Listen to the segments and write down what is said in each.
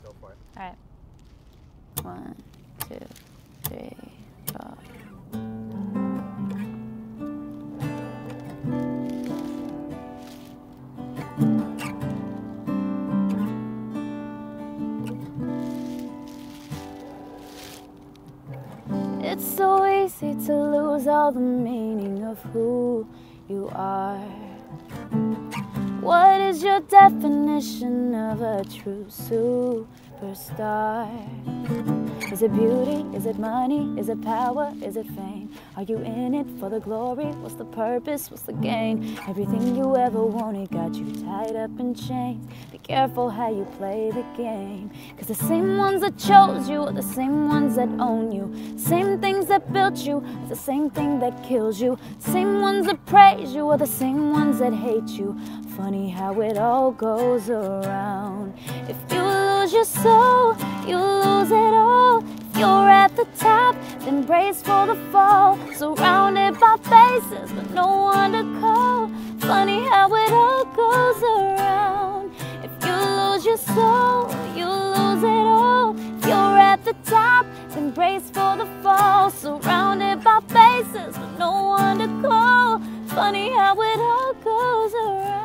Go for it. All right. 1, 2, 3, 4. It's so easy to lose all the meaning of who you are. What is your definition of a true superstar? Is it beauty? Is it money? Is it power? Is it fame? Are you in it for the glory? What's the purpose? What's the gain? Everything you ever wanted got you tied up in chains. Be careful how you play the game, 'cause the same ones that chose you are the same ones that own you. Same things that built you are the same thing that kills you. Same ones that praise you are the same ones that hate you. Funny how it all goes around. If you lose your soul, you lose it all. If you're at the top, then brace for the fall. Surrounded by faces, but no one to call. Funny how it all goes around. If you lose your soul, you lose it all. If you're at the top, then brace for the fall. Surrounded by faces, but no one to call. Funny how it all goes around.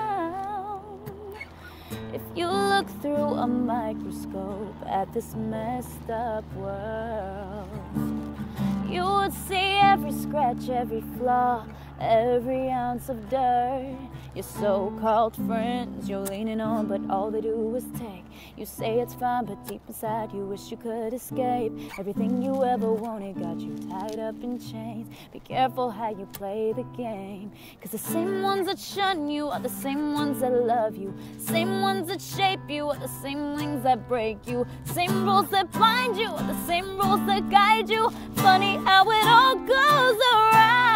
If you look through a microscope at this messed up world, you would see every scratch, every flaw, every ounce of dirt. Your so-called friends you're leaning on, but all they do is take. You say it's fine, but deep inside you wish you could escape. Everything you ever wanted got you tied up in chains. Be careful how you play the game, 'cause the same ones that shun you are the same ones that love you. Same ones that shape you are the same wings that break you. Same rules that blind you are the same rules that guide you. Funny how it all goes around.